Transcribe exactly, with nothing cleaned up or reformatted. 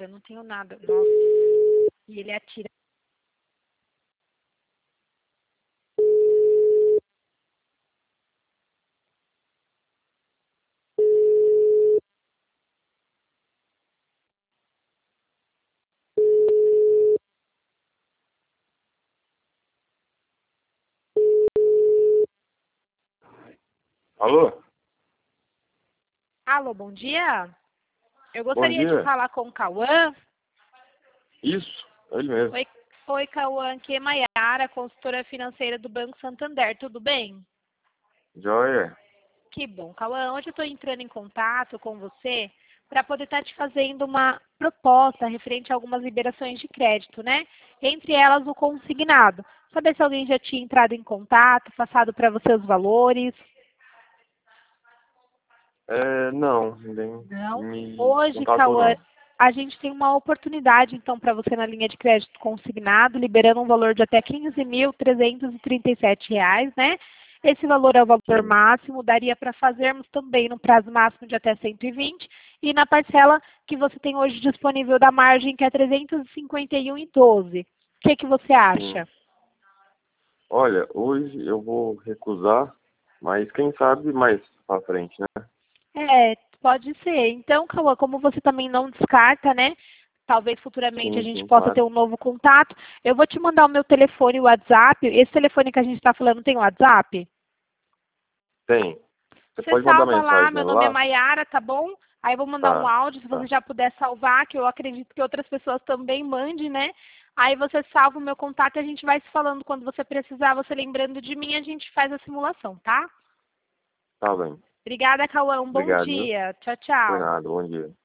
eu não tenho nada. Nossa. E ele atira. Alô? Alô, bom dia. Eu Bom gostaria dia. de falar com o Cauã. Isso, ele mesmo. Oi, oi Cauã, aqui é Maiara, consultora financeira do Banco Santander, tudo bem? Joia. Que bom. Cauã, hoje eu estou entrando em contato com você para poder estar te fazendo uma proposta referente a algumas liberações de crédito, né? Entre elas o consignado. Saber se alguém já tinha entrado em contato, passado para você os valores. É, não, ninguém Não. me Hoje, contatou Cauã, não. a gente tem uma oportunidade, então, para você na linha de crédito consignado, liberando um valor de até quinze mil trezentos e trinta e sete reais, né? Esse valor é o valor Sim. máximo, daria para fazermos também no prazo máximo de até cento e vinte e na parcela que você tem hoje disponível da margem, que é trezentos e cinquenta e um e doze. O que, que você Sim. acha? Olha, hoje eu vou recusar, mas quem sabe mais pra frente, né? É, pode ser. Então, Cauã, como você também não descarta, né? Talvez futuramente a Sim, gente sim, possa claro. ter um novo contato. Eu vou te mandar o meu telefone e o WhatsApp. Esse telefone que a gente está falando tem WhatsApp? Tem. Você Você pode mandar salva lá, mensagem meu nome é lá? Maiara, tá bom? Aí eu vou mandar um Tá, áudio, se você tá. já puder salvar, que eu acredito que outras pessoas também mandem, né? Aí você salva o meu contato e a gente vai se falando quando você precisar, você lembrando de mim, a gente faz a simulação, tá? Tá bem. Obrigada, Cauã. Um bom Obrigado, viu? dia. Tchau, Por tchau. nada, bom dia.